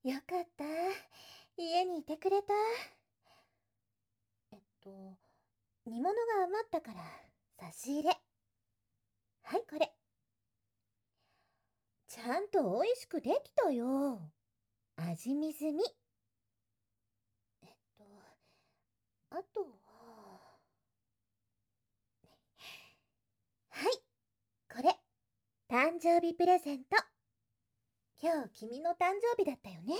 よかった。家にいてくれた。えっと、煮物が余ったから差し入れ。はい、これ。ちゃんと美味しくできたよ。味見済み。えっと、あとは、はい、これ。誕生日プレゼント。今日君の誕生日だったよね。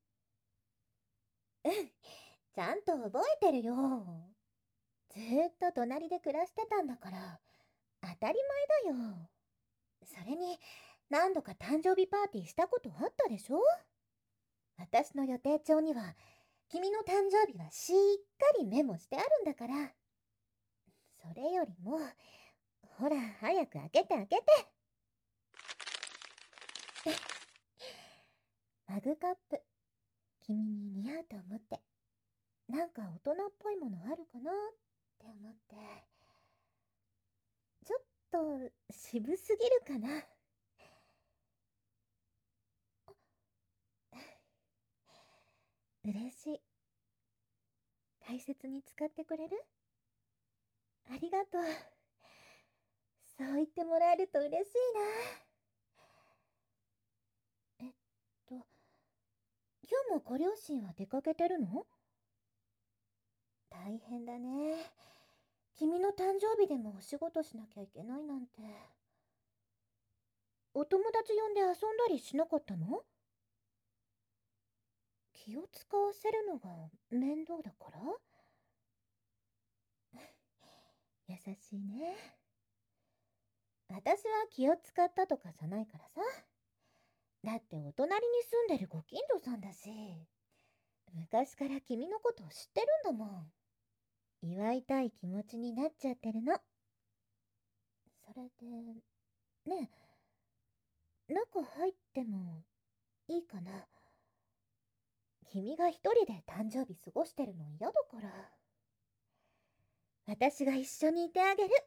うん、ちゃんと覚えてるよ。ずーっと隣で暮らしてたんだから当たり前だよ。それに何度か誕生日パーティーしたことあったでしょ。私の予定帳には君の誕生日はしっかりメモしてあるんだから。それよりも、ほら早く開けて開けて。マグカップ、君に似合うと思って。なんか大人っぽいものあるかなって思って。ちょっと渋すぎるかな。嬉しい。大切に使ってくれる？ありがとう。そう言ってもらえると嬉しいな。今日もご両親は出かけてるの？大変だね。君の誕生日でもお仕事しなきゃいけないなんて。お友達呼んで遊んだりしなかったの？気を使わせるのが面倒だから？優しいね。私は気を使ったとかじゃないからさ。だってお隣に住んでるご近所さんだし。昔から君のことを知ってるんだもん。祝いたい気持ちになっちゃってるの。それで、ねえ、中入ってもいいかな？君が一人で誕生日過ごしてるの嫌だから。私が一緒にいてあげる。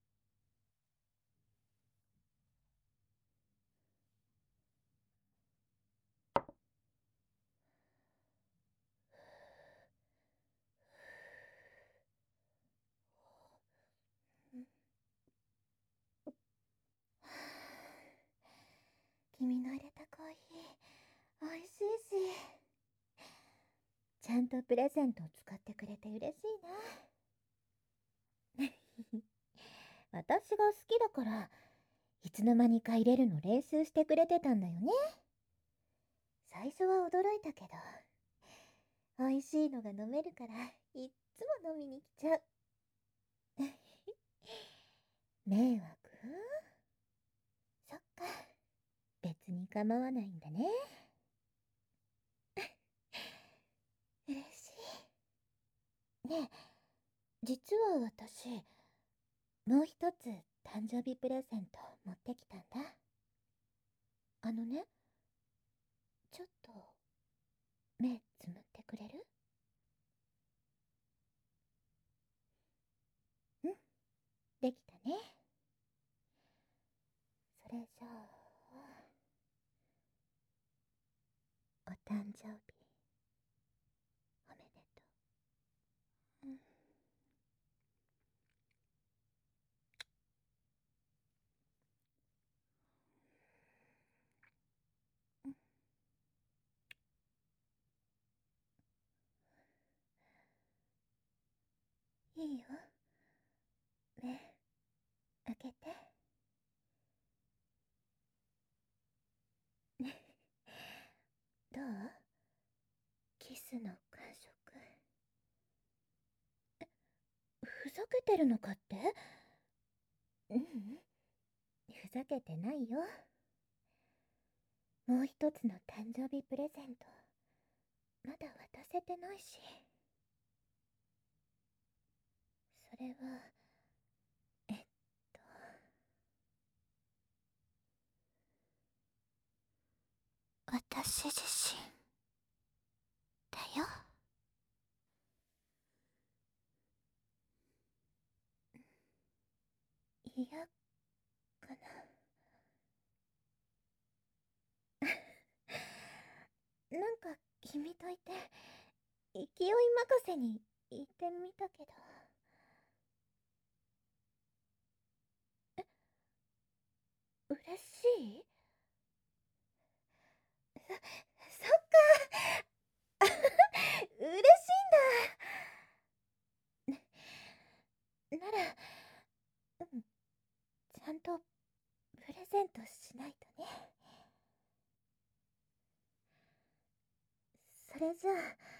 君の入れたコーヒー、美味しいし。ちゃんとプレゼントを使ってくれて嬉しいな。私が好きだから、いつの間にか入れるの練習してくれてたんだよね。最初は驚いたけど、美味しいのが飲めるから、いっつも飲みに来ちゃう。迷惑？そっか、別に構わないんだね。嬉しい。ねえ、実は私、もう一つ誕生日プレゼント持ってきたんだ。あのね、ちょっと目つむってくれる？うん、できたね。それじゃあ、お誕生日おめでとう。うん、うん、いいよ。目開けて。どう？キスの感触。ふざけてるのかって？うん、ふざけてないよ。もう一つの誕生日プレゼント、まだ渡せてないし。それは、えっと、私自身だよ。嫌かな。なんか君といて勢い任せに言ってみたけど。嬉しい？そっか。嬉しいんだ。なら、うん、ちゃんとプレゼントしないとね。それじゃあ、